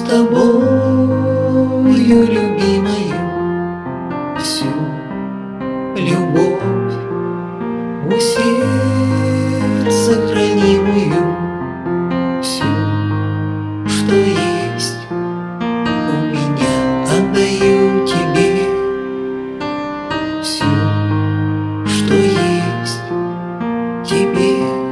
тобою, любимою, всю любовь у сердца хранимую, всю, что есть у меня, отдаю тебе, всю, что есть тебе.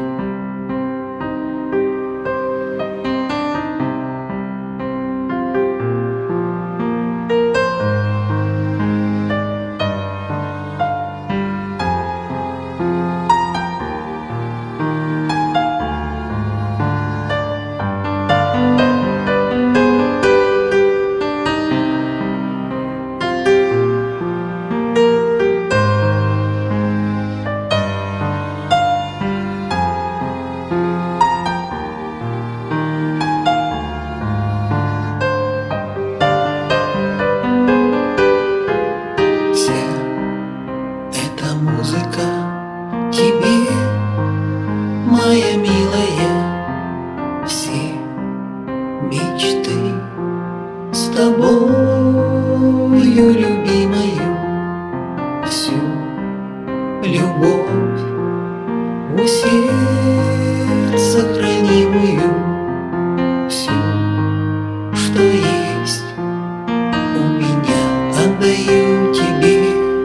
Музыка тебе, моя милая, все мечты с тобою, любимою, всю любовь у сердца хранимую, всю, что есть у меня, отдаю тебе.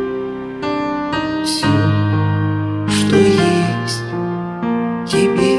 Все, что есть тебе.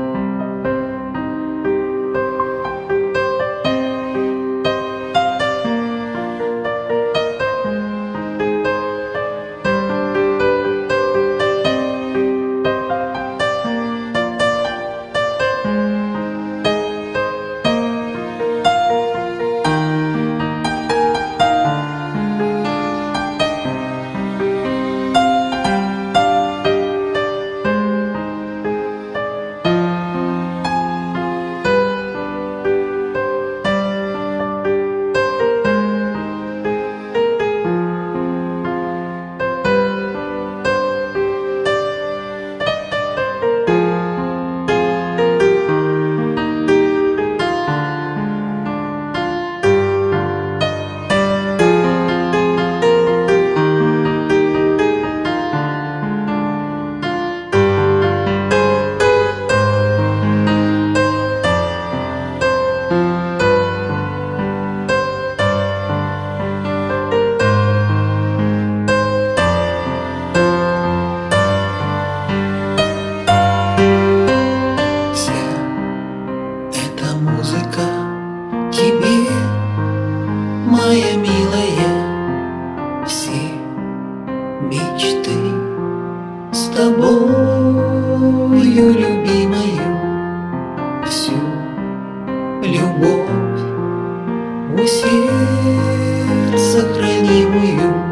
Музыка тебе, моя милая, все мечты с тобою, любимою, всю любовь у сердца хранимую.